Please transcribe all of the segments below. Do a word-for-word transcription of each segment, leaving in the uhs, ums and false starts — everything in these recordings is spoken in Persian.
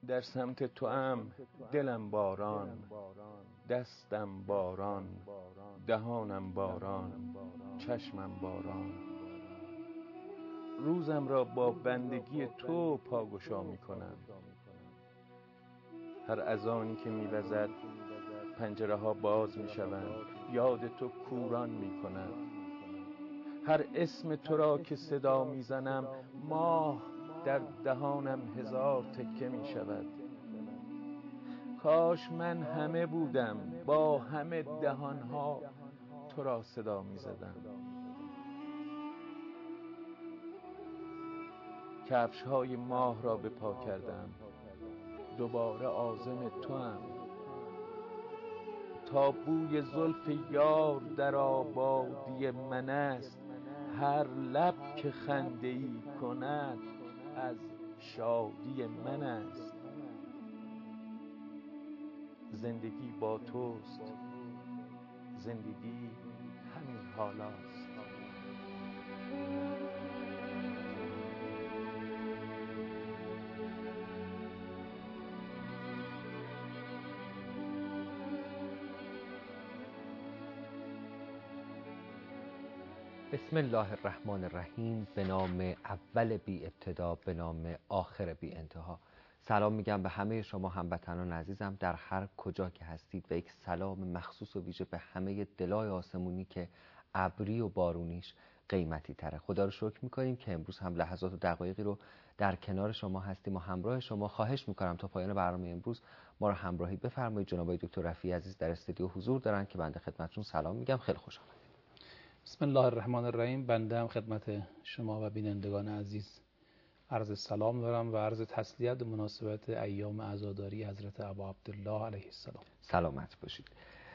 در سمت تو ام دلم باران، دستم باران، دهانم باران، چشمم باران. روزم را با بندگی تو پاگشا می کنم. هر اذانی که می وزد پنجره ها باز می شوند، یاد تو کوران می کند. هر اسم تو را که صدا می زنم، ماه در دهانم هزار تکه می شود. کاش من همه بودم، با همه دهانها تو را صدا می زدم. کفش های ماه را به پا کردم، دوباره عازم تو ام. تا بوی زلف یار در آبادی من است، هر لب که خنده ای کند از شادی من است. زندگی با توست، زندگی همین حالاست. بسم الله الرحمن الرحیم. به نام اول بی ابتدا، به نام آخر بی انتها. سلام میگم به همه شما هموطنان عزیزم در هر کجا که هستید و یک سلام مخصوص و ویژه به همه دلای آسمونی که ابری و بارونیش قیمتی تره. خدا رو شکر میکنیم که امروز هم لحظات و دقایقی رو در کنار شما هستیم و همراه شما. خواهش میکنم تا پایان برنامه امروز ما رو همراهی بفرمایید. جناب دکتر رفیعی عزیز در استودیو حضور دارن که بنده خدمتشون سلام میگم. خیلی خوش آمدید. بسم الله الرحمن الرحیم. بنده هم خدمت شما و بینندگان عزیز عرض سلام دارم و عرض تسلیت به مناسبت ایام عزاداری حضرت ابا عبدالله علیه السلام. سلامت باشید.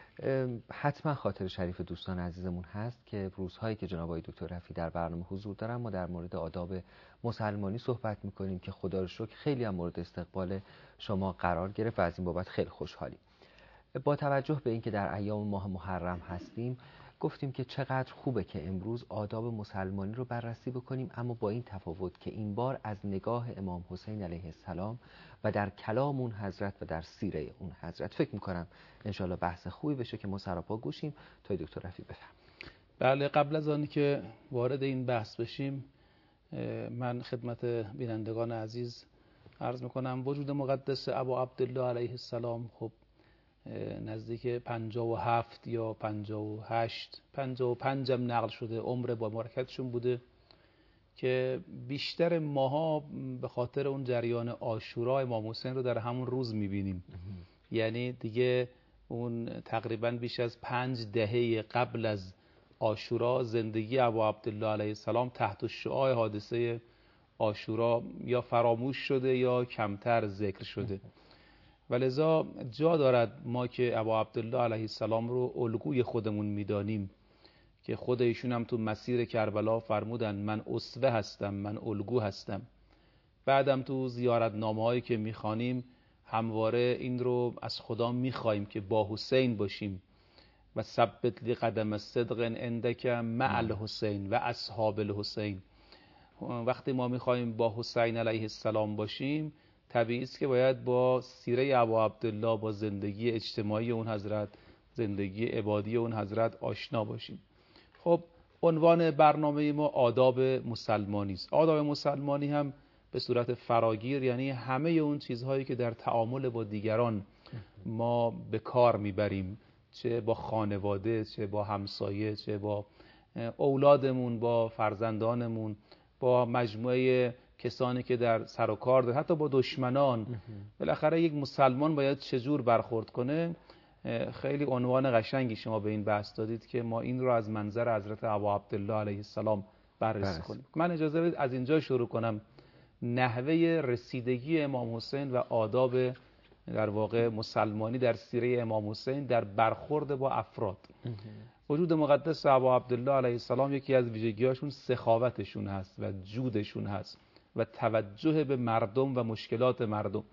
حتما خاطر شریف دوستان عزیزمون هست که روزهایی که جناب آقای دکتر رفیعی در برنامه حضور دارن ما در مورد آداب مسلمانی صحبت میکنیم که خدا رو شکر خیلی هم مورد استقبال شما قرار گرفت و از این بابت خیلی خوشحالیم. با توجه به اینکه در ایام ماه محرم هستیم گفتیم که چقدر خوبه که امروز آداب مسلمانی رو بررسی بکنیم، اما با این تفاوت که این بار از نگاه امام حسین علیه السلام و در کلام اون حضرت و در سیره اون حضرت. فکر میکنم انشالله بحث خوبی بشه که ما سراپا گوشیم. تا دکتر رفیعی بفرمایید. بله، قبل از آنی که وارد این بحث بشیم من خدمت بینندگان عزیز عرض میکنم وجود مقدس ابا عبدالله علیه السلام خب نزدیک پنجاه و هفت یا پنجاه و هشت پنجاه و پنج هم نقل شده عمر با مبارکتشون بوده که بیشتر ماها به خاطر اون جریان عاشورا امام حسین رو در همون روز میبینیم. یعنی دیگه اون تقریبا بیش از پنج دهه قبل از عاشورا زندگی ابا عبدالله علیه السلام تحت شعاع حادثه عاشورا یا فراموش شده یا کمتر ذکر شده و لذا جا دارد ما که ابا عبدالله علیه السلام رو الگوی خودمون میدانیم که خود ایشون هم تو مسیر کربلا فرمودن من اسوه هستم، من الگو هستم. بعدم تو زیارتنامه هایی که میخوانیم همواره این رو از خدا میخوایم که با حسین باشیم و ثبت لی قدم صدق عندک مع الحسین و اصحاب الحسین. وقتی ما میخوایم با حسین علیه السلام باشیم طبیعی است که باید با سیره ابا عبدالله، با زندگی اجتماعی اون حضرت، زندگی عبادی اون حضرت آشنا باشیم. خب عنوان برنامه ما آداب مسلمانی است. آداب مسلمانی هم به صورت فراگیر یعنی همه اون چیزهایی که در تعامل با دیگران ما به کار میبریم، چه با خانواده، چه با همسایه، چه با اولادمون، با فرزندانمون، با مجموعه کسانی که در سر و کار دارن، حتی با دشمنان. بالاخره یک مسلمان باید چجور برخورد کنه. خیلی عنوان قشنگی شما به این بحث دادید که ما این رو از منظر حضرت ابا عبدالله علیه السلام بررسی کنیم. من اجازه بدید از اینجا شروع کنم. نحوه رسیدگی امام حسین و آداب در واقع مسلمانی در سیره امام حسین در برخورد با افراد. وجود مقدس ابا عبدالله علیه السلام یکی از ویژگی‌هاشون سخاوتشون هست و جودشون هست و توجه به مردم و مشکلات مردم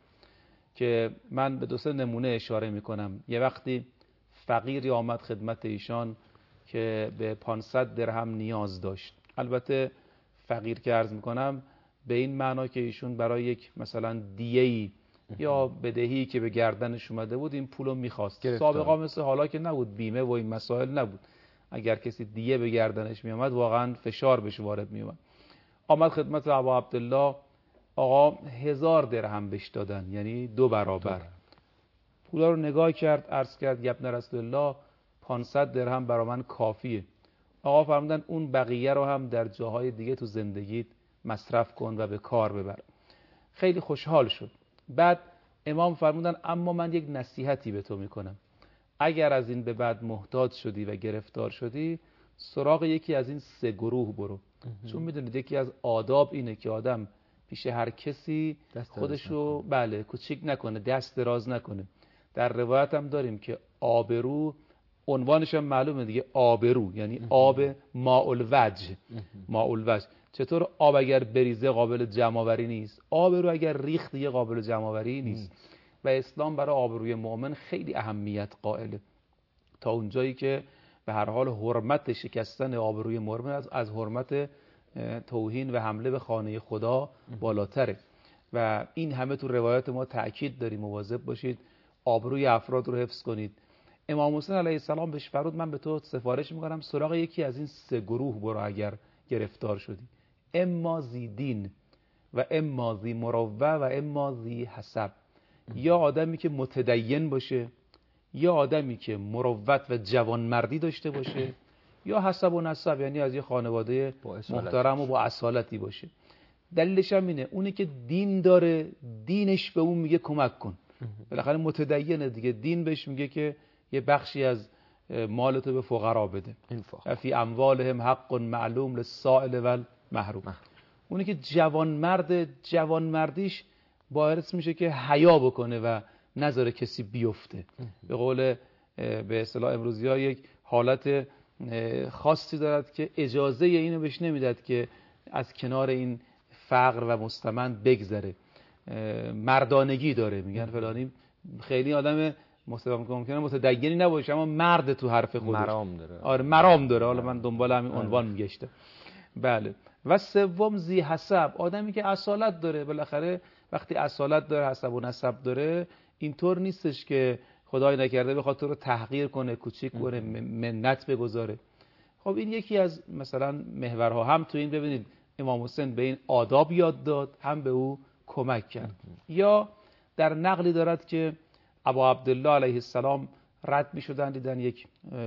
که من به دو سه نمونه اشاره میکنم. یه وقتی فقیری آمد خدمت ایشان که به پانصد درهم نیاز داشت. البته فقیر که عرض میکنم به این معنا که ایشون برای یک مثلا دیه‌ای یا بدهی که به گردنش اومده بود این پولو میخواست. سابقا مثل حالا که نبود، بیمه و این مسائل نبود، اگر کسی دیگه به گردنش میامد واقعا فشار بهش وارد میومد. آمد خدمت ابا عبدالله، آقا هزار درهم بهش دادن، یعنی دو برابر. پولا رو نگاه کرد، عرض کرد یا ابن رسول الله پانصد درهم برا من کافیه. آقا فرمودن اون بقیه رو هم در جاهای دیگه تو زندگیت مصرف کن و به کار ببر. خیلی خوشحال شد. بعد امام فرمودن اما من یک نصیحتی به تو میکنم، اگر از این به بعد محتاج شدی و گرفتار شدی سراغ یکی از این سه گروه برو. چون میدونید یکی از آداب اینه که آدم پیش هر کسی خودشو بله کوچیک نکنه، دست دراز نکنه. در روایت هم داریم که آبرو عنوانش هم معلومه دیگه، آبرو یعنی آب ماء الوجه. ماء الوجه چطور آب اگر بریزه قابل جمع‌آوری نیست، آبرو اگر ریخت دیگه قابل جمع‌آوری نیست. و اسلام برای آبروی مؤمن خیلی اهمیت قائله، تا اونجایی که به هر حال حرمت شکستن آبروی مؤمن از, از حرمت توهین و حمله به خانه خدا بالاتره. و این همه تو روایات ما تأکید داریم، مواظب باشید آبروی افراد رو حفظ کنید. امام حسین علیه السلام بهش فرمود من به تو سفارش میکنم سراغ یکی از این سه گروه برو اگر گرفتار شدی، اما ذی دین و اما ذی مروه و اما ذی حسب. یا آدمی که متدین باشه، یا آدمی که مروت و جوانمردی داشته باشه، یا حسب و نسب یعنی از یه خانواده محترم و با اصالتی باشه. دلیلش هم اینه اونی که دین داره دینش به اون میگه کمک کن. بالاخره متدینه دیگه، دین بهش میگه که یه بخشی از مالتو به فقرا بده. فی اموالهم حق معلوم للسائل و المحروم. اونی که جوانمرد، جوانمردیش باعث میشه که حیا بکنه و نذاره کسی بیفته. به قول به اصطلاح امروزی ها یک حالت خاصی دارد که اجازه اینو بهش نمیداد که از کنار این فقر و مستمند بگذره. مردانگی داره، میگن فلانی خیلی آدم ممکنه متدینی نباشه اما مرد تو حرف خودش، مرام داره. آره مرام داره. حالا من دنبال همین عنوان میگشتم. بله. و سوم ذی حسب، آدمی که اصالت داره. بالاخره وقتی اصالت داره، حسب و نسب داره، اینطور نیستش که خدای نکرده بخواد تو رو تحقیر کنه، کوچیک کنه، منت بگذاره. خب این یکی از مثلا محورها. هم تو این ببینید امام حسین به این آداب یاد داد، هم به او کمک کرد. یا در نقلی دارد که ابا عبدالله علیه السلام رد می شدن، دیدن یک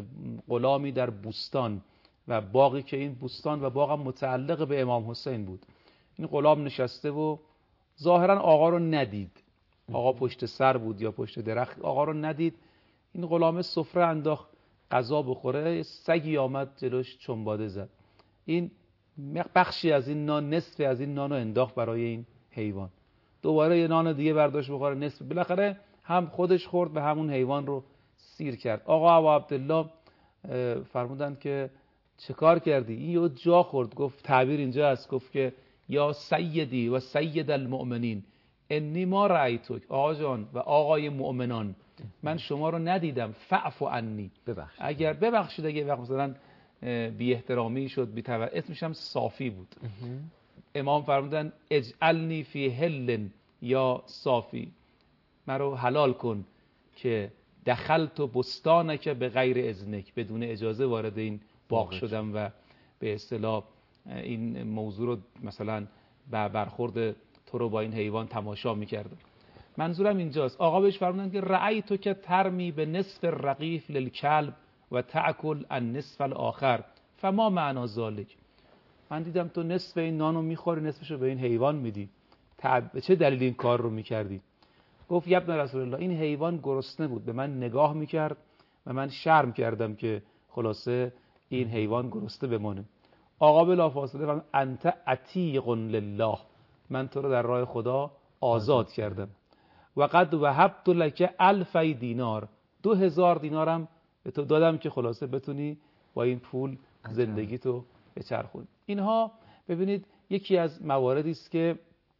غلامی در بوستان و باقی که این بوستان و باغ متعلق به امام حسین بود. این غلام نشسته و ظاهرا آقا رو ندید، آقا پشت سر بود یا پشت درخت، آقا رو ندید. این غلام سفره انداخت غذا بخوره، سگی آمد جلوش چنباده زد. این بخشی از این نان، نصف از این نانو انداخت برای این حیوان. دوباره یه نان دیگه برداشت بخوره، نصف. بالاخره هم خودش خورد و همون حیوان رو سیر کرد. آقا ابو عبدالله فرمودند که چه کار کردی؟ این یه جا خورد. گفت تعبیر اینجا هست، گفت که یا سیدی و سید المؤمنین انی ما رأیتک، آقا جان و آقای مؤمنان من شما رو ندیدم، فعفو عنی، ببخشید. اگر ببخشید اگه وقت مثلا بی احترامی شد، بی توجه، اسمش هم صافی بود. امام فرمودن اجعلنی فی حل یا صافی، مرا حلال کن که دخلت بستانک به غیر اذنک، بدون اجازه وارد این باغ شدم و به اصطلاح این موضوع رو مثلا برخورد تو رو با این حیوان تماشا میکردم. منظورم اینجاست. آقا بهش فرمودن که رأیتو که ترمی به نصف رغیف للکلب و تأکل النصف الاخر فما معنا ذلک. من دیدم تو نصف این نانو میخوری، نصفشو به این حیوان میدی، به چه دلیل این کار رو میکردی؟ گفت یا ابن رسول الله این حیوان گرسنه بود، به من نگاه میکرد و من شرم کردم که خلاصه این حیوان گرسنه بمانه. آقا بلافاصله فرمود انت عتیق لله، من تو رو در راه خدا آزاد کردم. و قد وهبت لک الف دینار، دو هزار دینارم به تو دادم که خلاصه بتونی با این پول زندگی تو بچرخونی. اینها ببینید یکی از مواردی است که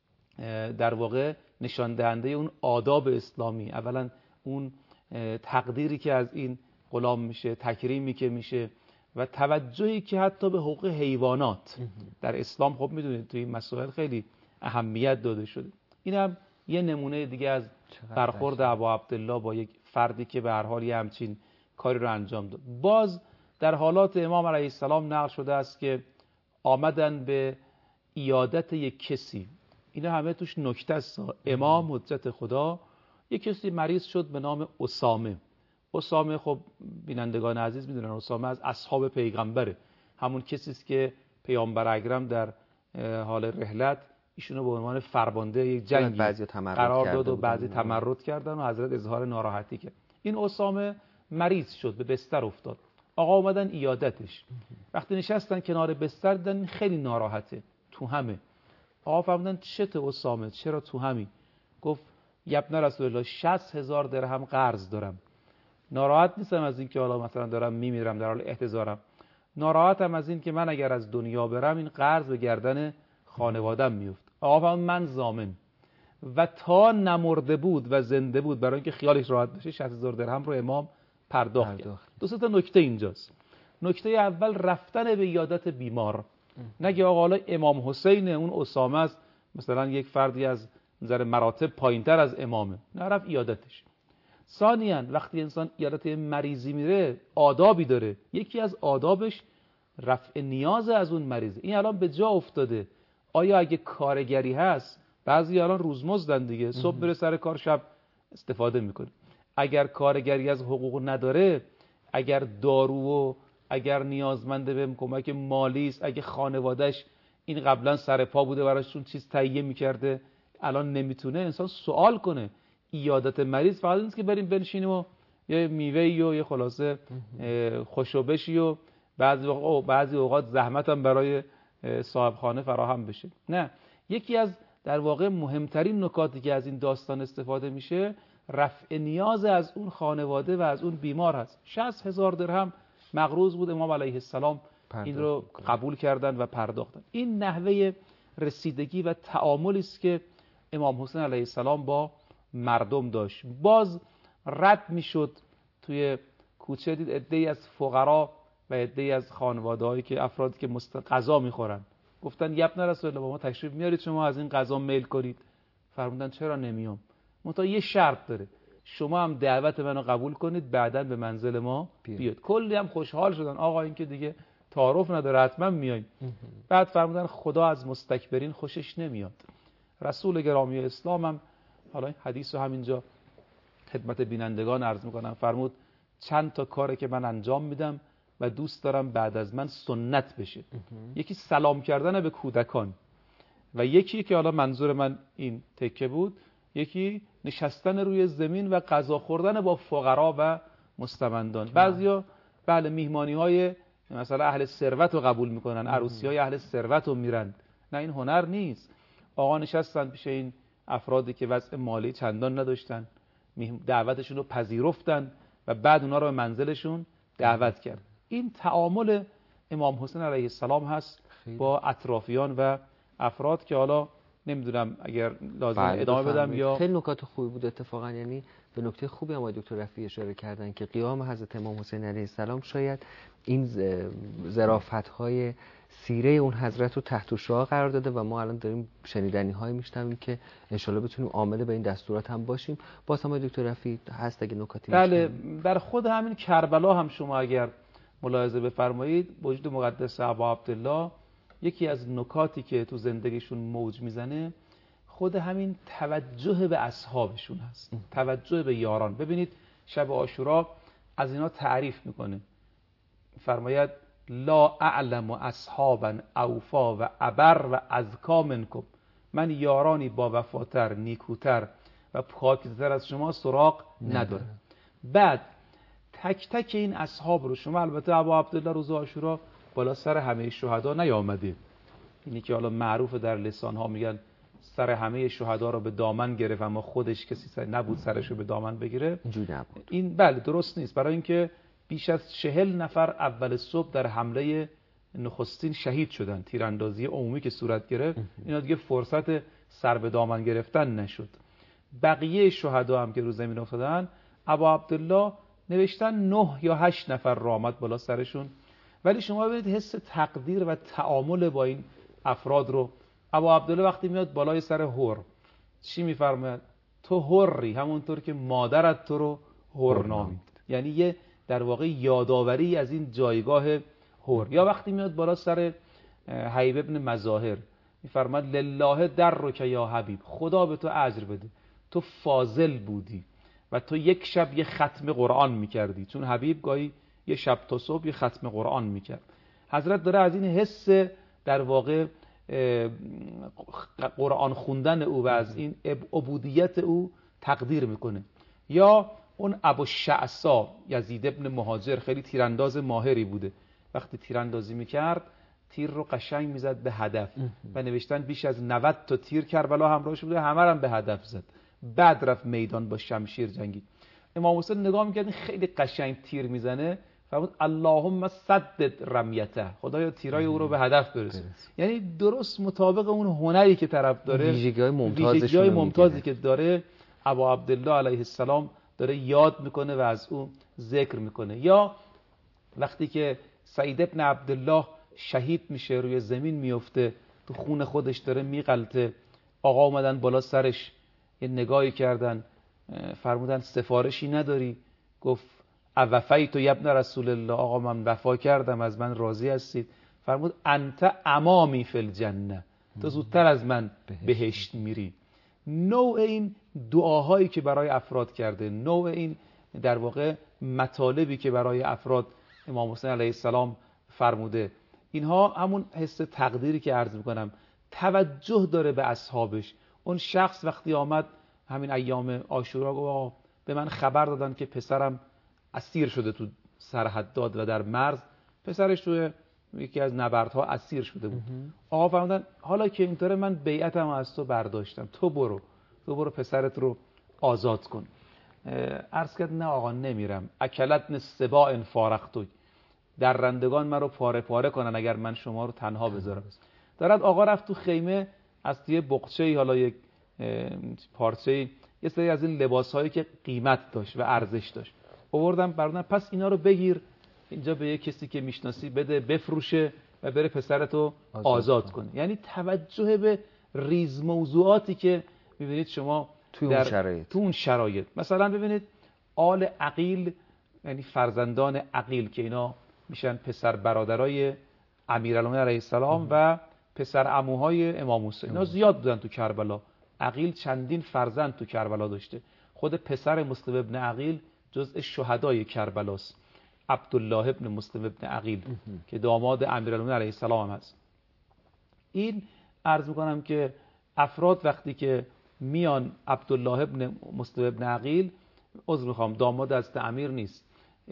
در واقع نشان دهنده اون آداب اسلامی، اولا اون تقدیری که از این غلام میشه، تکریمی که میشه و توجهی که حتی به حقوق حیوانات در اسلام، خب میدونید توی این مسائل خیلی اهمیت داده شده. این هم یه نمونه دیگه از برخورد ابا عبدالله با یک فردی که به هر حال یه همچین کاری رو انجام داد. باز در حالات امام علیه السلام نقل شده است که آمدن به عیادت یک کسی، اینا همه توش نکته است. امام حجت خدا، یک کسی مریض شد به نام اسامه. اسامه خب بینندگان عزیز میدونن اسامه از اصحاب پیغمبره، همون کسی است که پیامبر اکرم در حال رحلت ایشونو به عنوان فرمانده یک جنگی قرار داد و بعضی تمرد کردن و حضرت اظهار ناراحتی کرد. این اسامه مریض شد، به بستر افتاد. آقا اومدن عیادتش. وقتی نشستن کنار بستر دیدن خیلی ناراحته، تو همه. آقا فرمودن چته اسامه، چرا تو همی؟ گفت یبن رسول الله شصت هزار درهم قرض دارم. ناراحت نیستم از این که حالا مثلا دارم میمیرم در حال احتضارم، ناراحتم از این که من اگر از دنیا برم این قرض به گردن خانوادم میفت. آقا فرمود من ضامن. و تا نمرده بود و زنده بود برای اینکه خیالش راحت بشه شصت هزار درهم رو امام پرداخت کرد. دو سه تا نکته اینجاست. نکته اول رفتن به عیادت بیمار. نگه آقا حالا امام حسین اون اسامه است، مثلا یک فردی از نظر مراتب پایینتر از امامه، نه رفت عیادتش. ثانیاً وقتی انسان عیادت مریضی میره آدابی داره، یکی از آدابش رفع نیاز از اون مریض. این الان به جا افتاده. آیا اگه کارگری هست، بعضی الان روزمزدن دیگه، صبح بره سر کار شب استفاده میکنه. اگر کارگری از حقوق نداره، اگر دارو و اگر نیازمنده به کمک مالی است، اگه خانوادهش این قبلا سر پا بوده براشون چیز تهیه میکرده الان نمیتونه، انسان سوال کنه. عیادت مریض فقط نیست که بریم بنشینیم و یه میوه‌ای و یه خلاصه خوشوبشی و بعضی اوقات بعضی اوقات زحمت هم برای صاحب خانه فراهم بشه. نه، یکی از در واقع مهمترین نکاتی که از این داستان استفاده میشه رفع نیاز از اون خانواده و از اون بیمار هست. شصت هزار درهم مقروض بود، امام علیه السلام این رو قبول کردن و پرداختن. این نحوه رسیدگی و تعاملی است که امام حسین علیه السلام با مردم داشت. باز رد میشد توی کوچه، دید عده‌ای از فقرا و عده‌ای از خانواده‌هایی که افرادی که مست... غذا میخورن گفتن یبن رسول الله با ما تشریف میارید شما از این غذا میل کنید. فرمودن چرا نمیام؟ منتها یه شرط داره، شما هم دعوت منو قبول کنید بعداً به منزل ما بیاد. کلی هم خوشحال شدن، آقا این که دیگه تعارف نداره حتما میایم. بعد فرمودن خدا از مستکبرین خوشش نمیاد. رسول گرامی اسلام هم حالا این حدیث رو همینجا خدمت بینندگان عرض میکنم، فرمود چند تا کاره که من انجام میدم و دوست دارم بعد از من سنت بشه. یکی سلام کردن به کودکان و یکی که حالا منظور من این تکه بود، یکی نشستن روی زمین و غذا خوردن با فقرا و مستمندان. بعضیا بله میهمانی های مثلا اهل ثروت رو قبول میکنن، عروسی های اهل ثروت رو میرن. نه، این هنر نیست. آقا نشستن پیش این افرادی که وضع مالی چندان نداشتن، دعوتشون رو پذیرفتن و بعد اونا رو به منزلشون دعوت کرد. این تعامل امام حسین علیه السلام هست با اطرافیان و افراد که حالا نمیدونم اگر لازم ادامه بدم یا خیلی نکات خوبی بود اتفاقا. یعنی به نکته خوبی هم دکتر رفیعی اشاره کردن که قیام حضرت امام حسین علیه السلام شاید این ظرافت‌های سیره اون حضرت رو تحت شعاع قرار داده و ما الان داریم شنیدنی های میشنویم که انشالله بتونیم عامل به این دستورات هم باشیم. باز هم دکتر رفیعی هست اگه نکاتی بله، در خود همین کربلا هم شما اگر ملاحظه بفرمایید، وجود مقدس ابا عبدالله یکی از نکاتی که تو زندگیشون موج میزنه خود همین توجه به اصحابشون هست، توجه به یاران. ببینید شب عاشورا از اینا تعریف میکنه، فرماید لا اعلم اصحابا اوفا و ابر و ازکا منکم، من یارانی با وفاتر، نیکوتر و پاکیزتر از شما سراغ ندارم. بعد تک تک این اصحاب رو شما، البته ابا عبدالله روز عاشورا بالا سر همه شهدا نیامده، اینی که حالا معروف در لسان ها میگن سر همه شهدا رو به دامن گرفت اما خودش کسی سر نبود سرش رو به دامن بگیره. این بله درست نیست، برای اینکه بیش از چهل نفر اول صبح در حمله نخستین شهید شدن، تیراندازی عمومی که صورت گرفت، اینا دیگه فرصت سر به دامن گرفتن نشد. بقیه شهدا هم که رو زمین افتادن، ابا عبدالله نوشتن نه یا هشت نفر را آمد بالا سرشون. ولی شما ببینید حس تقدیر و تعامل با این افراد رو. ابا عبدالله وقتی میاد بالای سر هور چی میفرماید؟ تو حری، همونطور که مادرت تو رو حر نامید. یعنی یه در واقع یادآوری از این جایگاه حر. یا وقتی میاد بالا سر حبیب ابن مظاهر میفرماید لله درک یا حبیب، خدا به تو اجر بده، تو فاضل بودی و تو یک شب یه ختم قرآن میکردی، چون حبیب گاهی یه شب تا صبح یه ختم قرآن میکرد. حضرت داره از این حس در واقع قرآن خوندن او و از این عبودیت او تقدیر میکنه. یا اون ابو شعثا یزید ابن مهاجر خیلی تیرانداز ماهری بوده، وقتی تیراندازی میکرد تیر رو قشنگ میزد به هدف و نوشتن بیش از نود تا تیر کربلا همراهش بوده، همه هم به هدف زد. بعد رفت میدان با شمشیر جنگید. امام حسین نگاه میکرد خیلی قشنگ تیر میزنه، فرمود اللهم سدد رمیته، خدایا تیرای او رو به هدف برسون. یعنی درست مطابق اون هنری که طرف داره، ویژگی‌های ممتازش ویژگی‌های ممتازی که داره، ابا عبدالله علیه السلام داره یاد میکنه و از اون ذکر میکنه. یا وقتی که سعید ابن عبدالله شهید میشه، روی زمین میفته، تو خون خودش داره میغلطه، آقا اومدن بالا سرش یه نگاهی کردن، فرمودن سفارشی نداری؟ گفت اوفیت ابن رسول الله، آقا من وفا کردم، از من راضی هستید؟ فرمود انت امامی فی الجنه، تو زودتر از من بهشت میری. نوع این دعاهایی که برای افراد کرده، نوع این در واقع مطالبی که برای افراد امام حسین علیه السلام فرموده، اینها همون حس تقدیری که عرض میکنم، توجه داره به اصحابش. اون شخص وقتی آمد همین ایام عاشورا گفت به من خبر دادن که پسرم اسیر شده تو سرحدات و در مرز، پسرش توی یکی از نبردها اسیر شده بود. آقا فرمودن حالا که اینطوره من بیعتم از تو برداشتم، تو برو تو برو پسرت رو آزاد کن. عرض کرد نه آقا نمیرم، اکلتن سباع فارقتوی، در رندگان من رو پاره پاره کنن اگر من شما رو تنها بذارم. دارد آقا رفت تو خیمه، از توی بقچه‌ای، حالا یک پارچه‌ای، یه سری از این لباس‌هایی که قیمت داشت و ارزش داشت آوردم بردن، پس اینا رو بگیر اینجا به یه کسی که میشناسی بده بفروشه و بره پسرتو آزاد, آزاد کنه. یعنی توجه به ریز موضوعاتی که می‌بینید شما توی اون شرایط. تو اون شرایط مثلا ببینید آل عقیل، یعنی فرزندان عقیل که اینا میشن پسر برادرای امیرالمومنین علیه السلام و پسر عموهای امام حسین، اینا زیاد بودن تو کربلا. عقیل چندین فرزند تو کربلا داشته. خود پسر مسلم ابن عقیل جزء شهدای کربلاست، عبدالله ابن مسلم ابن عقیل که داماد امیرالمومنین علیه السلام هم هست. این عرض میکنم که افراد وقتی که میان، عبدالله ابن مسلم ابن عقیل، عذر میخوام داماد حضرت امیر نیست،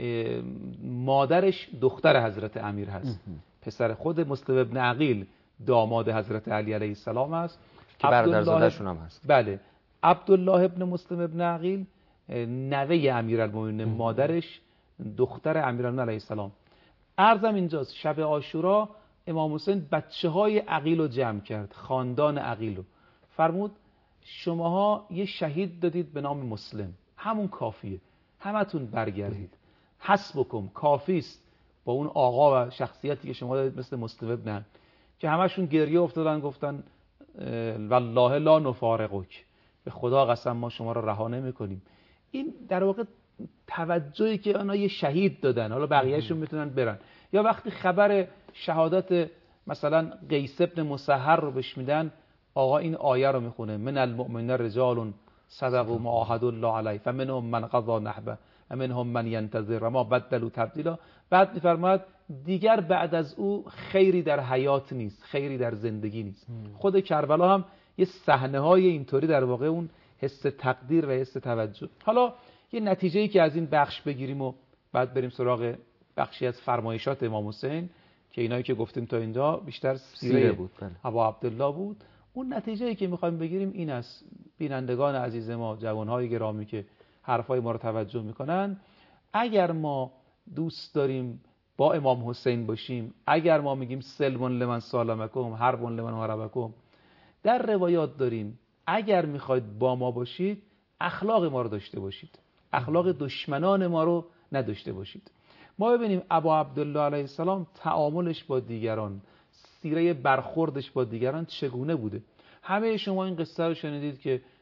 مادرش دختر حضرت امیر هست. پسر خود مسلم ابن عقیل داماد حضرت علی علیه السلام است که برادرزاده‌شون هم هست. بله، عبدالله ابن مسلم ابن عقیل نوه امیرالمومنین، مادرش دختر امیرالمومنین علیه السلام. عرضم اینجاست شب عاشورا امام حسین بچه های عقیل رو جمع کرد، خاندان عقیل رو، فرمود شماها یه شهید دادید به نام مسلم، همون کافیه، همتون برگردید، حسبکم، کافی است با اون آقا و شخصیتی که شما دادید مثل مسلم ابن، که همشون گریه افتادن گفتن والله لا نفارقک، به خدا قسم ما شما رو رها نمی‌کنیم. این در واقع توجهی که آنها یه شهید دادن، حالا بقیه‌شون میتونن برن. یا وقتی خبر شهادت مثلا قیس ابن مسهر رو بهش میدن، آقا این آیه رو میخونه من المؤمنین رجال صدقوا ما عاهدوا الله علیه فمنهم من قضى نحبه و منهم من ینتظر و ما بدلوا تبدیلا. بعد میفرماید دیگر بعد از او خیری در حیات نیست، خیری در زندگی نیست. خود کربلا هم یه صحنه‌های اینطوری در واقع اون حس تقدیر و حس توجه. حالا یه نتیجه‌ای که از این بخش بگیریم و بعد بریم سراغ بخشی از فرمایشات امام حسین که اینایی که گفتیم تا اینجا بیشتر سیره بود، ابا عبدالله بود. اون نتیجه‌ای که می‌خوایم بگیریم این است، بینندگان عزیز ما، جوان‌های گرامی که حرفای ما رو توجه می‌کنن، اگر ما دوست داریم با امام حسین باشیم، اگر ما میگیم سلم لمن سالمکم حرب لمن حاربکم، در روایات داریم اگر میخواید با ما باشید اخلاق ما رو داشته باشید، اخلاق دشمنان ما رو نداشته باشید. ما ببینیم ابا عبدالله علیه السلام تعاملش با دیگران، سیره برخوردش با دیگران چگونه بوده. همه شما این قصه رو شنیدید که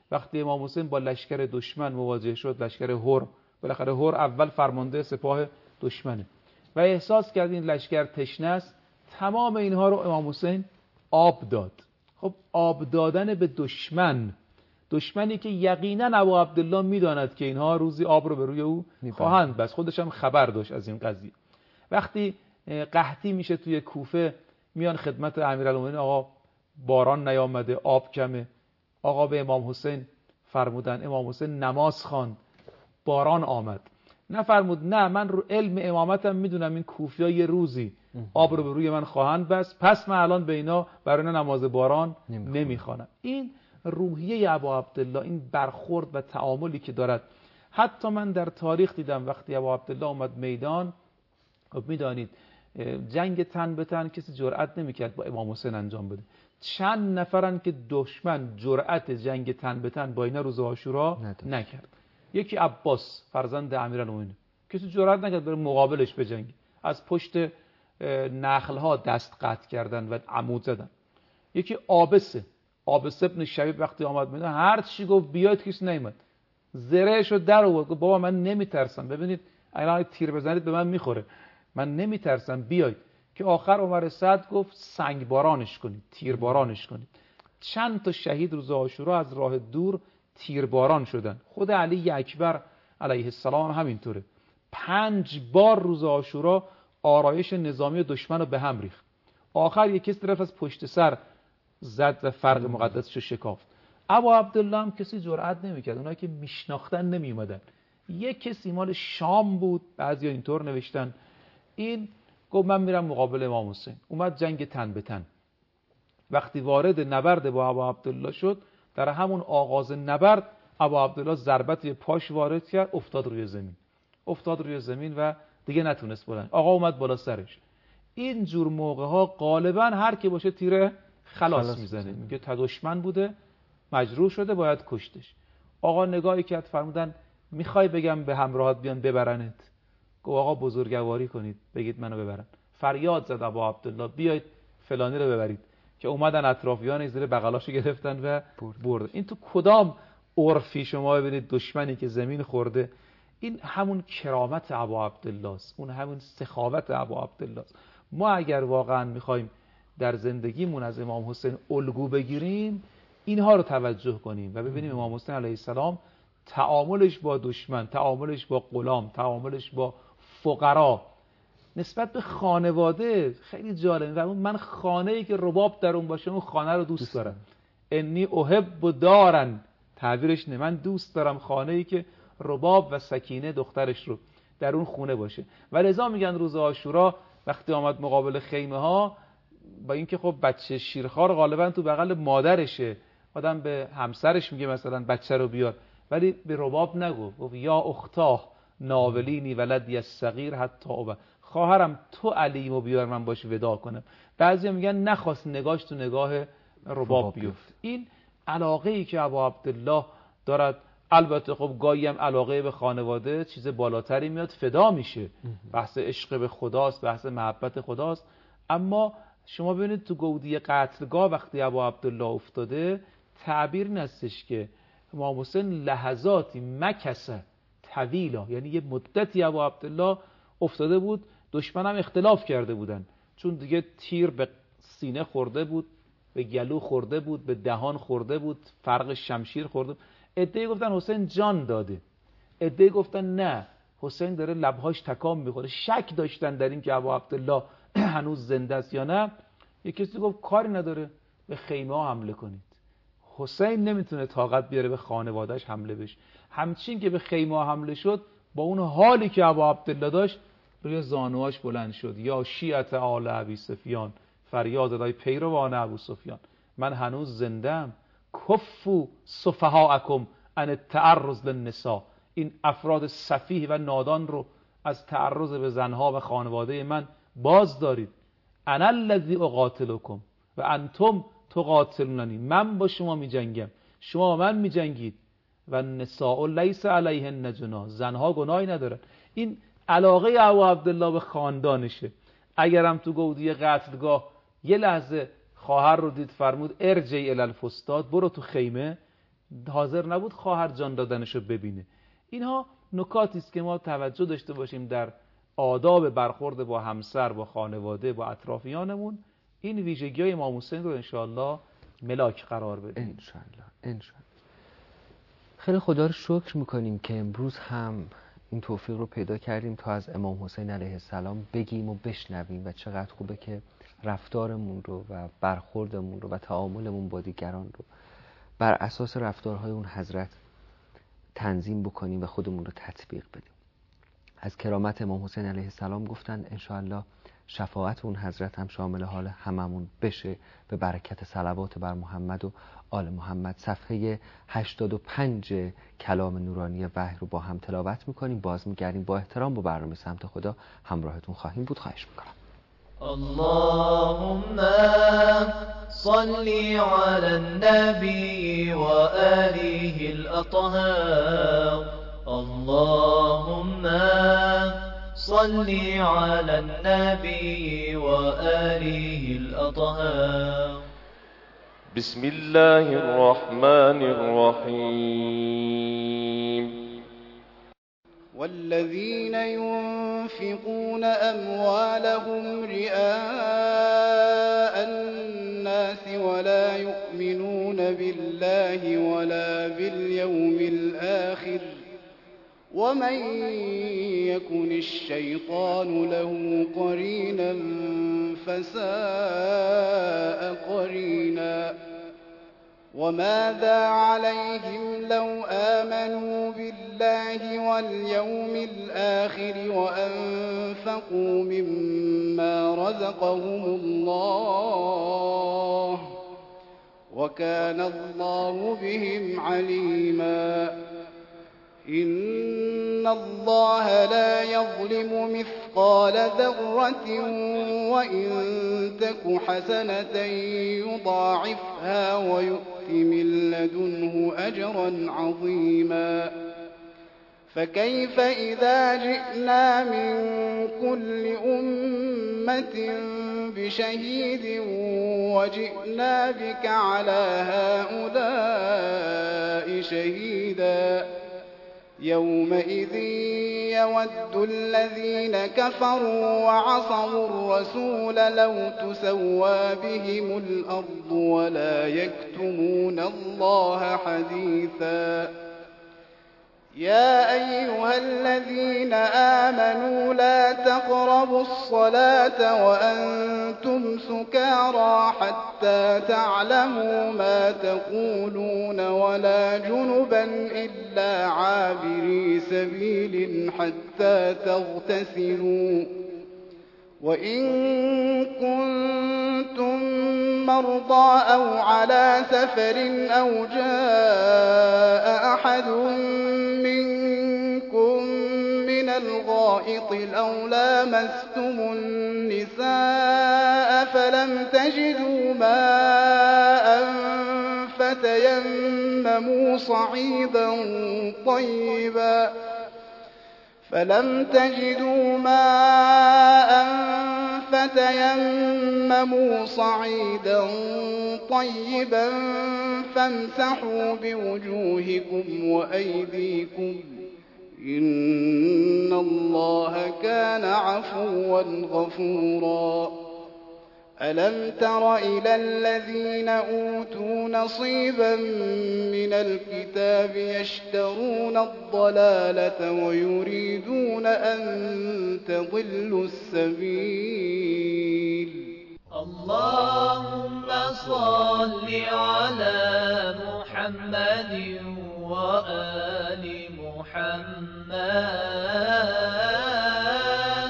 وقتی امام حسین با لشکر دشمن مواجه شد، لشکر هر، بالاخره هر اول فرمانده سپاه دشمنه و احساس کرد این لشکر تشنه است، تمام اینها رو امام حسین آب داد. خب آب دادن به دشمن، دشمنی که یقینا ابو عبدالله میداند که اینها روزی آب رو به روی او خواهند بس، خودش هم خبر داشت از این قضیه. وقتی قحطی میشه توی کوفه، میان خدمت امیرالمومنین، آقا باران نیامده، آب کمه. آقا به امام حسین فرمودن، امام حسین نماز خواند، باران آمد. نفرمود نه من رو علم امامتم میدونم این کوفیا یه روزی آب رو به روی من خواهند بس، پس من الان به اینا برای اینا نماز باران نمیخوانم. این روحیه ابو عبدالله، این برخورد و تعاملی که دارد. حتی من در تاریخ دیدم وقتی ابو عبدالله اومد میدان، خب میدانید جنگ تن به تن کسی جرئت نمیکرد با امام حسین انجام بده. چند نفرن که دشمن جرأت جنگ تن به تن با اینا روز عاشورا نکرد. یکی عباس فرزند امیرالمومنین، کسی جرئت نکرد بره مقابلش بجنگه، از پشت نخلها دست قطع کردن و عمود زدن. یکی عابسه، عابس ابن شبیب وقتی آمد میدان هر چی گفت بیاید کسی نیامد، زرهشو در آورد، گفت بابا من نمیترسم، ببینید اگه تیر بزنید به من میخوره، من نمیترسم بیاید. که آخر عمر سعد گفت سنگ بارانش کنید، تیر بارانش کنید. چند تا شهید روز عاشورا از راه دور تیر باران شدن. خود علی اکبر علیه السلام هم همینطوره، پنج بار روز عاشورا آرایش نظامی دشمن رو به هم ریخت. آخر یک کسی طرف از پشت سر زد و فرق مقدسشو شکافت. ابو عبدالله هم کسی جرئت نمیکرد، اونایی که میشناختن نمیومدن. یک کسی مال شام بود، بعضیا اینطور نوشتن، این گفت من میرم مقابل امام حسین. اومد جنگ تن به تن. وقتی وارد نبرد با ابو عبدالله شد، در همون آغاز نبرد ابو عبدالله ضربت به پاش وارد کرد، افتاد روی زمین. افتاد روی زمین و دیگه نتونست بلند. آقا اومد بالا سرش. این جور موقع ها غالبا هر کی باشه تیر خلاص, خلاص میزنه، میگه تا دشمن بوده، مجروح شده، باید کشتش. آقا نگاهی کرد، فرمودن میخوای بگم به همراهات بیان ببرنت؟ گفت آقا بزرگواری کنید بگید منو ببرن. فریاد زد ابو عبدالله بیاید فلانی رو ببرید، که اومدن اطرافیان زیر بغلاشو گرفتن و برد. این تو کدام عرفی شما ببینید دشمنی که زمین خورده؟ این همون کرامت ابو عبدالله است، اون همون سخاوت ابو عبدالله است. ما اگر واقعا میخوایم در زندگیمون از امام حسین الگو بگیریم، اینها رو توجه کنیم و ببینیم امام حسین علیه السلام تعاملش با دشمن، تعاملش با غلام، تعاملش با فقرا، نسبت به خانواده خیلی جالبه. و من خانه‌ای که رباب در اون باشه اون خانه رو دوست دارم. انی احب دارن، تعبیرش نه، من دوست دارم خانه‌ای که رباب و سکینه دخترش رو در اون خونه باشه. و لذا میگن روز عاشورا وقتی آمد مقابل خیمه ها، با اینکه خب بچه شیرخوار غالبا تو بغل مادرشه، آدم به همسرش میگه مثلا بچه رو بیار، ولی به رباب نگو، گفت یا اختاه ناولینی ولدی الصغیر حتی اوبه، خواهرم تو علیمو بیار من باش ودا کنم. بعضیا میگن نخواست نگاش تو نگاه رباب بیفت. این علاقه ای که ابو عبدالله دارد، البته خب گاهی هم علاقه به خانواده چیز بالاتری میاد، فدا میشه، بحث عشق به خداست، بحث محبت خداست. اما شما ببینید تو گودی قتلگاه وقتی ابو عبدالله افتاده، تعبیر نستش که امام حسین لحظاتی مکسه طویلا، یعنی یه مدتی ابو عبدالله افتاده بود، دشمن هم اختلاف کرده بودن، چون دیگه تیر به سینه خورده بود، به گلو خورده بود، به دهان خورده بود، فرق شمشیر خورده بود. عده‌ای گفتن حسین جان داده، عده‌ای گفتن نه حسین داره لبهاش تکان میخوره، شک داشتن در این که ابو عبدالله هنوز زنده است یا نه. یک کسی گفت کاری نداره به خیمه ها حمله کنید، حسین نمیتونه طاقت بیاره به خانواده‌اش حمله بشه. همچین که به خیمه ها حمله شد، با اون حالی که ابو عبدالله داشت روی زانوهاش بلند شد، یا شیعت آل ابی سفیان، فریاد دای پیروان ابو سفیان، من هنوز زنده‌ام، کفو سفهاءکم عن التعرض للنساء، این افراد سفیه و نادان رو از تعرض به زنها و خانواده من باز دارید. انا الذی اقاتلکم و انتم تقاتلوننی، من با شما می جنگم، شما من می جنگید. و النساء لیس علیهن جناح، زنها گناهی ندارن. این علاقه ابو عبدالله به خاندانشه. اگرم تو گودی قتلگاه یه لحظه خواهر رو دید، فرمود ارجع الی الفستاد، برو تو خیمه، حاضر نبود خواهر جان دادنش رو ببینه. اینها نکاتی است که ما توجه داشته باشیم در آداب برخورد با همسر، با خانواده، با اطرافیانمون. این ویژگی‌های امام حسین رو انشاءالله ملاک قرار بدیم. انشاءالله انشاءالله. خیلی خدا رو شکر میکنیم که امروز هم این توفیق رو پیدا کردیم تا از امام حسین علیه السلام بگیم و بشنویم و چقدر خوبه که رفتارمون رو و برخوردمون رو و تعاملمون با دیگران رو بر اساس رفتارهای اون حضرت تنظیم بکنیم و خودمون رو تطبیق بدیم. از کرامت امام حسین علیه السلام گفتن انشاءالله شفاعت اون حضرت هم شامل حال هممون بشه به برکت صلوات بر محمد و آل محمد. صفحه هشتاد و پنج کلام نورانی وحی رو با هم تلاوت میکنیم. باز میگردیم با احترام با برنامه سمت خدا همراهتون خواهیم بود. خواهش میکنم. اللهم صل على النبي وآله الأطهار. اللهم صل على النبي وآله الأطهار. بسم الله الرحمن الرحيم. والذين ينفقون أموالهم رئاء الناس ولا يؤمنون بالله ولا باليوم الآخر ومن يكن الشيطان له قرينا فساء قرينا. وماذا عليهم لو آمنوا بالله واليوم الآخر وأنفقوا مما رزقهم الله وكان الله بهم عليما. إن الله لا يظلم مثقال ذرة وإن تك حسنة يضاعفها ويؤت من لدنه أجرا عظيما. فكيف إذا جئنا من كل أمة بشهيد وجئنا بك على هؤلاء شهيدا. يومئذ يود الذين كفروا وعصوا الرسول لو تسوى بهم الأرض ولا يكتمون الله حديثا. يا أيها الذين آمنوا لا تقربوا الصلاة وأنتم سكارى حتى تعلموا ما تقولون ولا جنبا إلا عابري سبيل حتى تغتسلوا. وإن كنتم مرضى أو على سفر أو جاء أحد منكم من الغائط أو لامستم النساء فلم تجدوا ماء فتيمموا صعيدا طيبا فلم تجدوا ماء فتيمموا صعيدا طيبا فامسحوا بوجوهكم وأيديكم إن الله كان عفوا غفورا. ألم تر إلى الذين أوتوا نصيبا من الكتاب يشترون الضلالة ويريدون أن تضلوا السبيل. اللهم صل على محمد وآل محمد.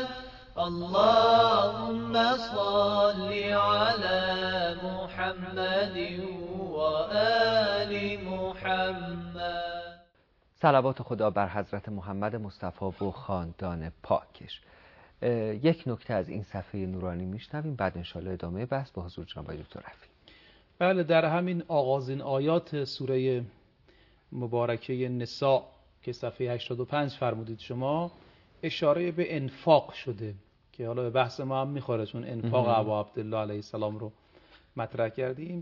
اللهم صل على محمد وآل محمد. صلوات خدا بر حضرت محمد مصطفی و خاندان پاکش. یک نکته از این صفحه نورانی میشنویم، بعد انشاءالله ادامه بحث با حضور جناب دکتر رفیعی. بله، در همین آغازین آیات سوره مبارکه نساء که صفحه هشتاد و پنج فرمودید شما، اشاره به انفاق شده که حالا به بحث ما هم میخوره چون انفاق ابا عبدالله علیه السلام رو مطرح کردیم.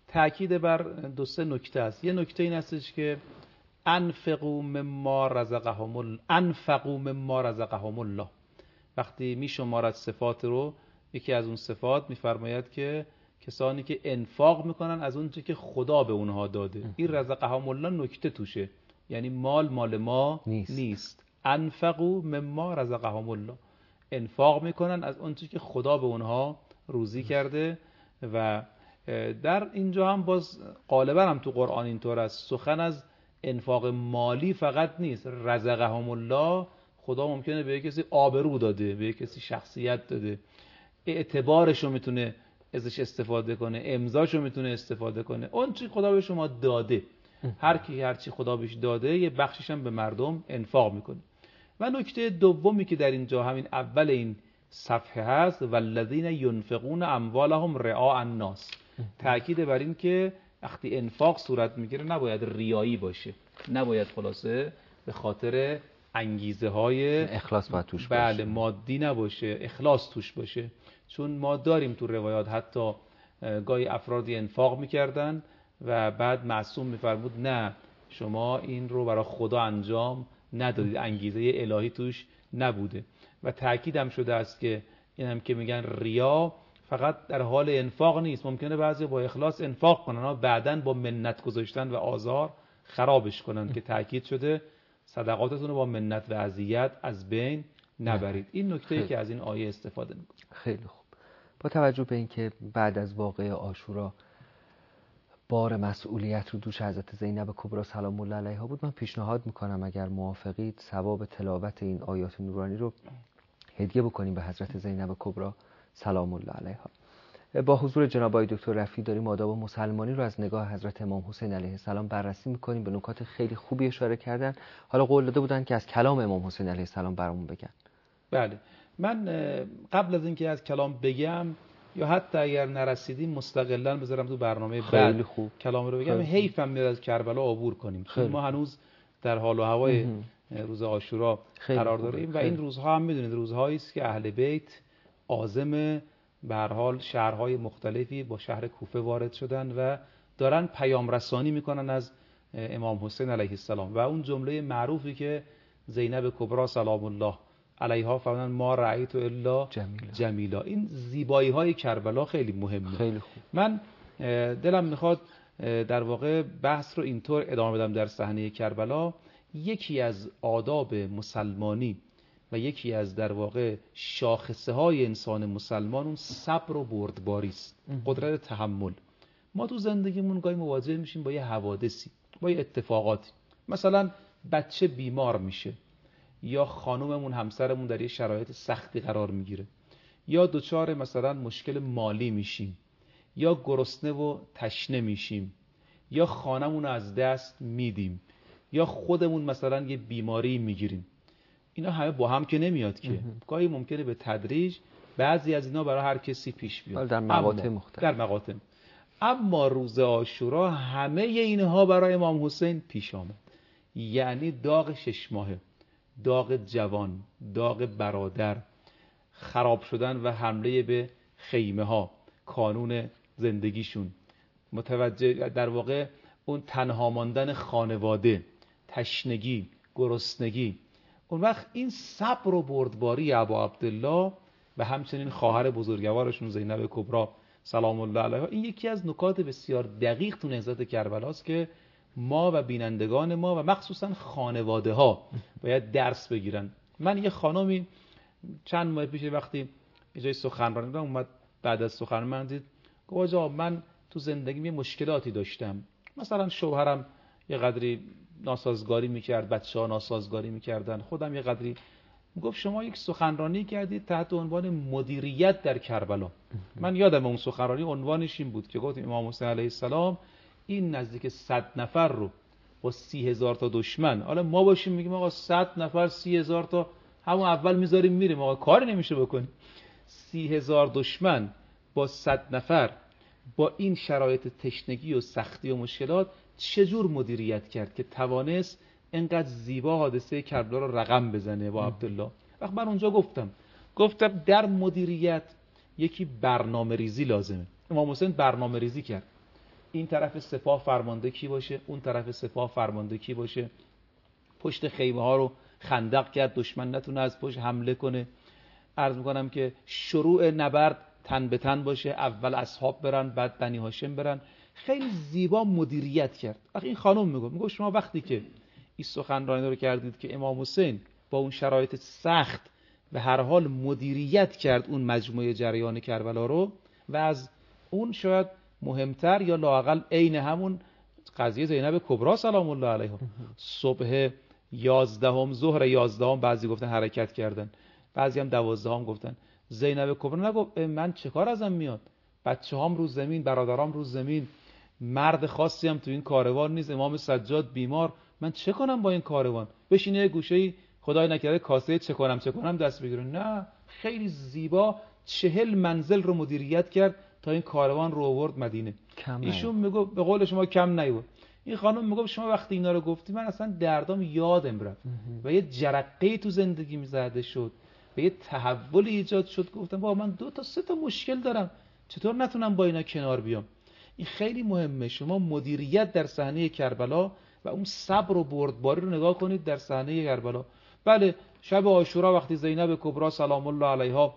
تأکید بر دو سه نکته است. یه نکته این هستش که انفقوا مما رزقهم الله، انفقوا مما رزقهم الله، وقتی میشمارد صفات رو، یکی از اون صفات میفرماید که کسانی که انفاق میکنن از اون چیزی که خدا به اونها داده. این رزقهم الله نکته توشه، یعنی مال مال ما نیست, نیست. انفقوا مما رزقهم الله، انفاق میکنن از اون چیزی که خدا به اونها روزی کرده. و در اینجا هم باز غالبا هم تو قرآن اینطور است، سخن از انفاق مالی فقط نیست. رزقهم الله، خدا ممکنه به کسی آبرو داده، به کسی شخصیت داده، اعتبارشو میتونه ازش استفاده کنه، امضاشو میتونه استفاده کنه. اون چی خدا به شما داده، هر کی هر چی خدا بهش داده یه بخشش هم به مردم انفاق میکنه. و نکته دومی که در اینجا همین اول این صفحه هست، والذین ینفقون اموالهم رعاء الناس، تأکید بر این که وقتی انفاق صورت میگیره نباید ریایی باشه، نباید خلاصه به خاطر انگیزه های اخلاص باید توش بله باشه، مادی نباشه، اخلاص توش باشه. چون ما داریم تو روایات حتی گاهی افرادی انفاق میکردن و بعد معصوم میفرمود نه شما این رو برای خدا انجام ندادید، انگیزه الهی توش نبوده. و تأکید هم شده است که این هم که میگن ریا فقط در حال انفاق نیست، ممکنه بعضی با اخلاص انفاق کنن و بعداً با منت گذاشتن و آزار خرابش کنن، که تأکید شده صدقاتتون رو با منت و اذیت از بین نبرید. این نکته‌ای که از این آیه استفاده میکنه. خیلی خوب. با توجه به اینکه بعد از واقعه عاشورا بار مسئولیت رو دوش حضرت زینب کبرا سلام الله علیها بود، من پیشنهاد میکنم اگر موافقید ثواب تلاوت این آیات نورانی رو هدیه بکنیم به حضرت زینب کبرا سلام الله علیها. با حضور جناب آقای دکتر رفیعی داریم آداب مسلمانی رو از نگاه حضرت امام حسین علیه السلام بررسی میکنیم. به نکات خیلی خوبی اشاره کردن. حالا قول داده بودن که از کلام امام حسین علیه السلام برامون بگن. بله، من قبل از اینکه از کلام بگم یا حتی اگر نرسیدیم مستقلاً بذارم تو برنامه بعد خوب. کلام رو بگم. حیفم میاد از کربلا عبور کنیم، چون ما هنوز در حال و هوای روز عاشورا قرار داریم و این روزها هم میدونید روزهایی است که اهل بیت عازم به هر حال شهرهای مختلفی با شهر کوفه وارد شدن و دارن پیام رسانی میکنن از امام حسین علیه السلام. و اون جمله معروفی که زینب کبرا سلام الله علیها فرمودن ما رأیت الا جمیلا. جمیلا. این زیبایی های کربلا خیلی مهمه. خیلی خوب. من دلم میخواد در واقع بحث رو اینطور ادامه بدم در صحنه کربلا. یکی از آداب مسلمانی و یکی از در واقع شاخصه های انسان مسلمان اون صبر و بردباری است، قدرت تحمل. ما تو زندگیمون گاهی مواجه میشیم با یه حوادثی، با یه اتفاقاتی، مثلا بچه بیمار میشه، یا خانوممون همسرمون در یه شرایط سختی قرار میگیره، یا دچار مثلا مشکل مالی میشیم، یا گرسنه و تشنه میشیم، یا خانمون رو از دست میدیم، یا خودمون مثلا یه بیماری میگیریم. اینا همه با هم که نمیاد که، گاهی ممکنه به تدریج بعضی از اینا برای هر کسی پیش بیاد در مقاطع مختلف. در مقاطع. اما روز عاشورا همه اینها برای امام حسین پیش آمد. یعنی داغ شش ماهه، داغ جوان، داغ برادر، خراب شدن و حمله به خیمه ها، کانون زندگیشون، متوجه در واقع اون تنها ماندن خانواده، تشنگی، گرسنگی. اون وقت این صبر و بردباری ابا عبدالله و همچنین خواهر بزرگوارشون زینب کبرا سلام الله علیها، این یکی از نکات بسیار دقیق تو نهضت کربلاست که ما و بینندگان ما و مخصوصا خانواده ها باید درس بگیرن. من یه خانمی چند ماه پیش وقتی یه جای سخنرانی بودم اومد بعد از سخن من دید گفت آقا من تو زندگیم یه مشکلاتی داشتم، مثلا شوهرم یه قدری ناسازگاری میکرد، بچه‌ها ناسازگاری میکردن، خودم یه قدری. گفت شما یک سخنرانی کردید تحت عنوان مدیریت در کربلا. من یادم اون سخنرانی عنوانش این بود که گفت امام حسین علیه السلام این نزدیک صد نفر رو با سی هزار تا دشمن، حالا ما باشیم میگیم آقا صد نفر سی هزار تا همون اول میذاریم میریم آقا کاری نمیشه بکنیم. سی هزار دشمن با صد نفر با این شرایط تشنگی و سختی و مشکلات چجور مدیریت کرد که توانست اینقدر زیبا حادثه کربلا رو رقم بزنه با عبدالله. وقت من اونجا گفتم گفتم در مدیریت یکی برنامه ریزی لازمه. امام حسین برنامه ریزی کرد. این طرف سپاه فرمانده کی باشه، اون طرف سپاه فرمانده کی باشه. پشت خیمه ها رو خندق کرد دشمن نتونه از پشت حمله کنه. عرض میکنم که شروع نبرد تن به تن باشه، اول اصحاب برن بعد بنی هاشم برن. خیلی زیبا مدیریت کرد. وقتی این خانم میگه میگه شما وقتی که این سخنرانی رو کردید که امام حسین با اون شرایط سخت به هر حال مدیریت کرد اون مجموعه جریان کربلا رو، و از اون شاید مهمتر یا لااقل عین همون قضیه زینب کبرا سلام الله علیها، صبح یازدهم ظهر یازدهم بعضی گفتن حرکت کردن، بعضی هم دوازدهم گفتن. زینب کبرا نگفت من چه کار ازم میاد، بچه‌هام رو زمین، برادرام رو زمین، مرد خاصی هم تو این کاروان نیست، امام سجاد بیمار، من چه کنم با این کاروان؟ بشینه یه گوشه‌ای خدای نکرده کاسه چه کنم چه کنم دست بگیره. نه، خیلی زیبا چهل منزل رو مدیریت کرد تا این کاروان رو آورد مدینه. ایشون میگه به قول شما کم نیبود. این خانم میگه شما وقتی اینا رو گفتی من اصلا دردام یادم رفت و یه جرقه‌ای تو زندگیم زده شد و یه تحولی ایجاد شد. گفتم بابا من دو تا سه تا مشکل دارم، چطور نتونم با اینا کنار بیام؟ این خیلی مهمه. شما مدیریت در صحنه کربلا و اون صبر و بردباری رو نگاه کنید در صحنه کربلا. بله شب عاشورا وقتی زینب کبرا سلام الله علیها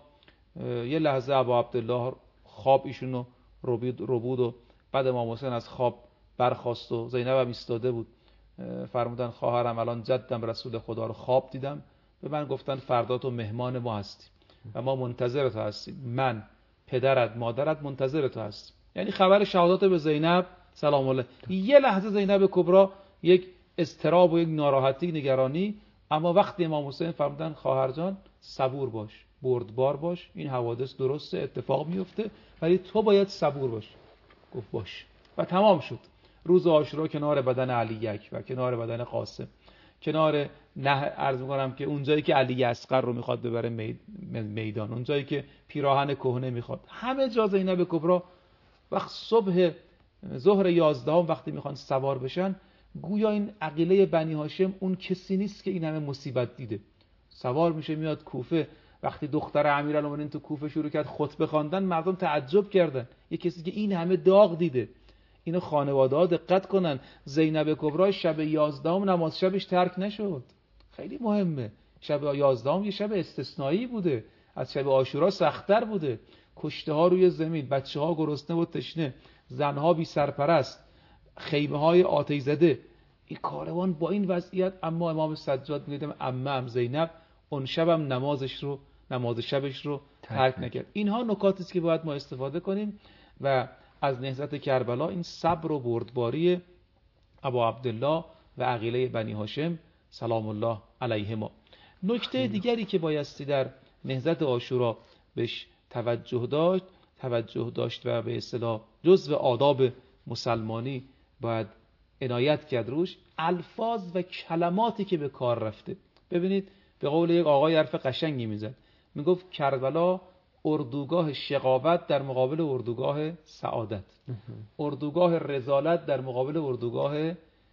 یه لحظه ابا عبدالله خواب ایشونو رو بود و بعد امام حسین از خواب برخاست و زینب هم ایستاده بود، فرمودن خواهرم الان جدم رسول خدا رو خواب دیدم، به من گفتن فردا تو مهمان ما هستی و ما منتظر تو هستیم، من پدرت مادرت منتظر تو هستیم. یعنی خبر شهادت به زینب سلام الله. یه لحظه زینب کبرا یک اضطراب و یک ناراحتی نگرانی، اما وقتی امام حسین فرمودن خواهر جان صبور باش، بردبار باش، این حوادث درسته اتفاق میفته ولی تو باید صبور باش. گفت باش و تمام شد. روز عاشورا کنار بدن علی یک و کنار بدن قاسم، کنار نه عرض می‌کنم که اونجایی که علی اصغر رو میخواد ببره میدان، اونجایی که پیراهن کهنه میخواد، همه جا زینب کبرا. وقت صبح ظهر یازدهم وقتی میخوان سوار بشن، گویا این عقیله بنی هاشم اون کسی نیست که این همه مصیبت دیده. سوار میشه میاد کوفه. وقتی دختر امیرالمومنین تو کوفه شروع کرد خطبه خواندن، مردم تعجب کردن. یه کسی که این همه داغ دیده. اینو خانواده ها دقت کنن. زینب کبرا شب یازدهم نماز شبش ترک نشد. خیلی مهمه. شب یازدهم یه شب استثنایی بوده، از شب عاشورا سخت‌تر بوده. کشته ها روی زمین، بچه ها گرسنه و تشنه، زن ها بی سرپرست، خیمه های آتش زده. این کاروان با این وضعیت، اما امام سجاد میگه عمه ام زینب اون شبم نمازش رو نماز شبش رو ترک نکرد. اینها نکاتی است که باید ما استفاده کنیم و از نهضت کربلا این صبر و بردباری ابا عبدالله و عقیله بنی هاشم سلام الله علیهما. نکته دیگری که بایستی در نهضت عاشورا بهش توجه داشت توجه داشت و به اصطلاح جزء آداب مسلمانی باید عنایت کرد روش، الفاظ و کلماتی که به کار رفته. ببینید به قول یک آقای حرف قشنگی میزد، میگفت کربلا اردوگاه شقاوت در مقابل اردوگاه سعادت، اردوگاه رذالت در مقابل اردوگاه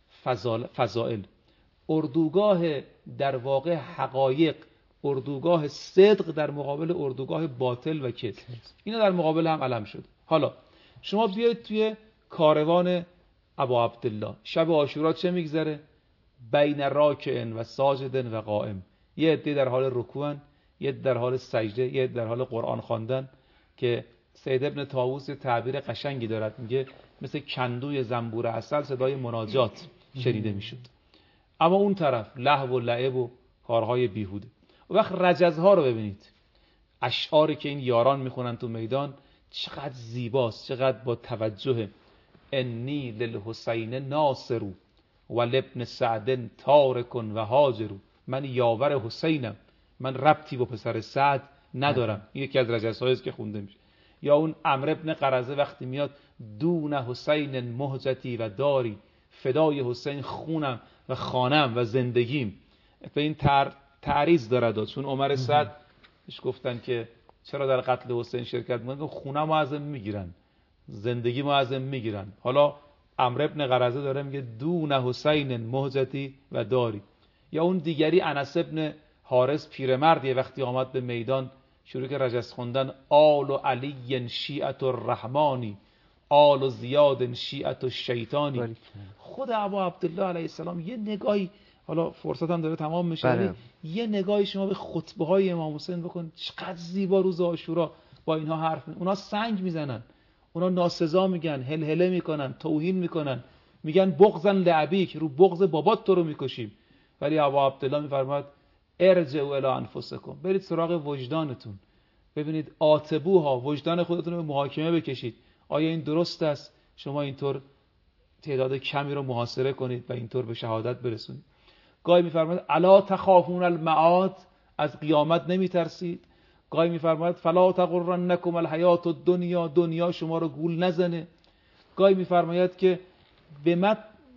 فضائل، اردوگاه در واقع حقایق، اردوگاه صدق در مقابل اردوگاه باطل و کذب. اینا در مقابل هم علم شد. حالا شما بیاید توی کاروان ابا عبدالله، شب عاشورا چه میگذره؟ بین راکعن و ساجدن و قائم. یه عده در حال رکوعن، یه در حال سجده، یه در حال قرآن خواندن، که سید ابن طاووس تعبیر قشنگی دارد، میگه مثل کندوی زنبور عسل صدای مناجات شنیده میشد. اما اون طرف لهو و لعب و کارهای بیهوده. و وقت رجزها رو ببینید، اشعاری که این یاران میخونن تو میدان چقدر زیباست، چقدر با توجه. انی للحسین ناصر و لابن سعد تارک و هاجر. من یاور حسینم، من ربطی با پسر سعد ندارم. این یکی از رجزهایی است که خونده میشه. یا اون عمرو ابن قرظه وقتی میاد دون حسین مهجتی و داری، فدای حسین خونم و خانم و زندگیم. به این تر تعریض دارد، چون عمر سعد اش گفتن که چرا در قتل حسین شرکت میکنن، خونه ما ازم میگیرن، زندگی ما ازم میگیرن. حالا عمرو ابن قرظه داره میگه دون حسین مهجتی و داری. یا اون دیگری انس ابن حارث پیرمردی وقتی آمد به میدان شروع که رجز خوندن آل و علی شیعت الرحمانی، آل و زیاد شیعت و شیطانی. خود ابا عبدالله علیه السلام یه نگاهی، حالا فرصت هم داره تمام میشه، ولی یه نگاهی شما به خطبه های امام حسین بکن، چقدر زیبا روز عاشورا با اینها حرف می... اونا سنگ میزنن، اونا ناسزا میگن، هلهله میکنن، توهین میکنن، میگن بغضن لعبیک، رو بغض بابات تو رو میکشیم. ولی ابا عبدالله میفرماد ارجعوا الی انفسکم، برید سراغ وجدانتون، ببینید آتبوها، وجدان خودتون رو به محاکمه بکشید، آیا این درست است شما اینطور تعداد کمی رو محاصره کنید و اینطور به شهادت برسونید؟ گاهی میفرماید الا تخافون المعاد، از قیامت نمیترسید؟ گاهی میفرماید فلا تغرنکم الحیات الدنیا، دنیا شما رو گول نزنه. گاهی میفرماید که بما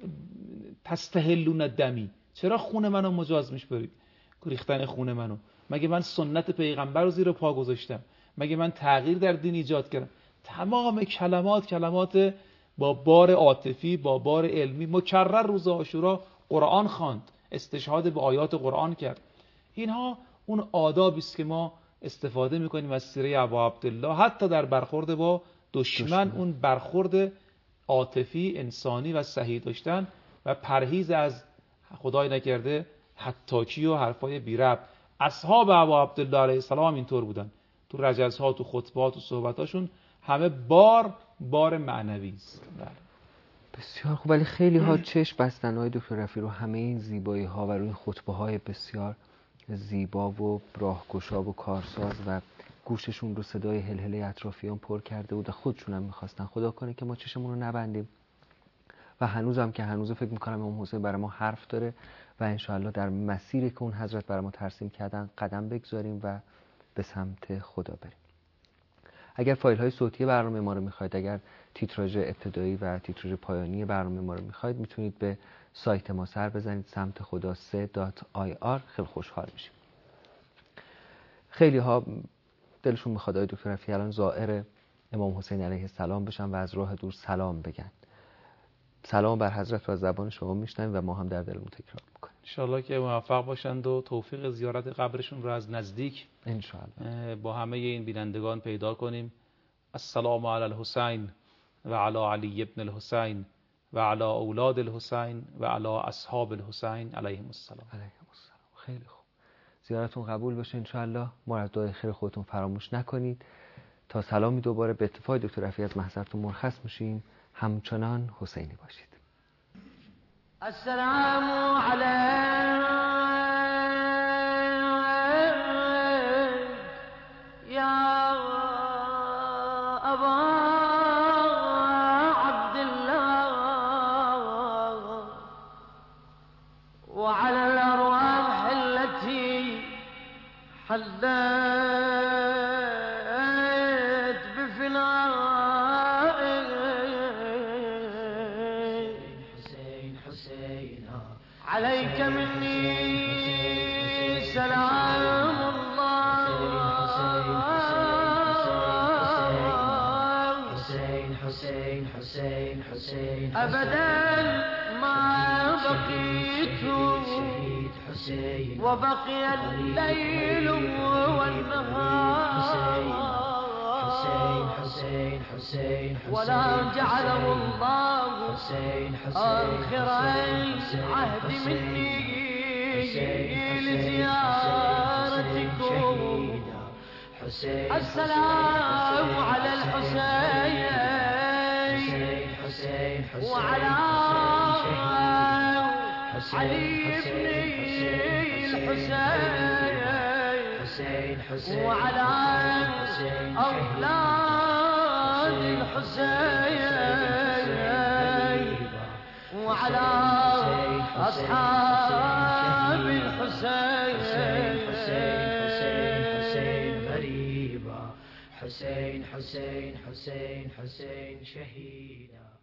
تستحلون دمی، چرا خون منو مجاز میشورید؟ ریختن خون منو، مگه من سنت پیغمبر رو زیر پا گذاشتم؟ مگه من تغییر در دین ایجاد کردم؟ تمام کلمات کلمات با بار عاطفی، با بار علمی. مکرر روز عاشورا قرآن خواند، استشهاد به آیات قرآن کرد. اینها اون آدابی است که ما استفاده میکنیم از سیره ابا عبدالله، حتی در برخورد با دشمن, دشمن. اون برخورد عاطفی انسانی و صحیح داشتن و پرهیز از خدای نکرده حتاکی و حرفای بی ربط. اصحاب ابا عبدالله علیه السلام اینطور بودن، تو رجزها، تو خطبات و صحبتاشون همه بار بار معنوی است. بسیار خوب. ولی خیلی ها چشم بستن های دکتر رفیع رو همه این زیبایی ها و روی خطبه های بسیار زیبا و راهگشا و کارساز و گوششون رو صدای هلهله اطرافیان پر کرده بود و خودشون هم میخواستن. خدا کنه که ما چشمون رو نبندیم و هنوزم که هنوز فکر میکنم امام حسین برای ما حرف داره و انشاءالله در مسیری که اون حضرت برای ما ترسیم کردن قدم بگذاریم و به سمت خدا بریم. اگر فایل های صوتی برنامه ما رو میخواید، اگر تیتراژ ابتدایی و تیتراژ پایانی برنامه ما رو میخواید، میتونید به سایت ما سر بزنید، سمت خدا سه دات آی آر. خیلی خوشحال میشیم. خیلی ها دلشون میخواد آقای دکتر رفیعی الان زائر امام حسین علیه السلام بشن و از راه دور سلام بگن. سلام بر حضرت رو از زبان شما میشنویم و ما هم در دلمون تکرار میکنیم. انشالله که موفق باشند و توفیق زیارت قبرشون رو از نزدیک انشالله با همه این بینندگان پیدا کنیم. السلام علی الحسین و علی علی ابن الحسین و علی اولاد الحسین و علی اصحاب الحسین علیهم السلام. علیهم السلام. خیلی خوب. زیارتون قبول بشه انشالله. مردای خیر خودتون فراموش نکنید. تا سلامی دوباره به اتفاق دکتر رفیعی از محضرتون مرخص میشیم. همچنان حسینی باشید. السلام علیک یا ابا عبدالله وعلى الأرواح التي حلت بفنائك. عليك مني سلام الله. حسين حسين حسين حسين أبدا ما بقيت وبقي الليل والنهار ولا جعله الله آخر عهد مني لزيارتكم. السلام على الحسين وعلى علي بن الحسين وعلى أولاد الحسين وعلى أصحاب الحسين. حسين حسين حسين حسين حسين شهيدا.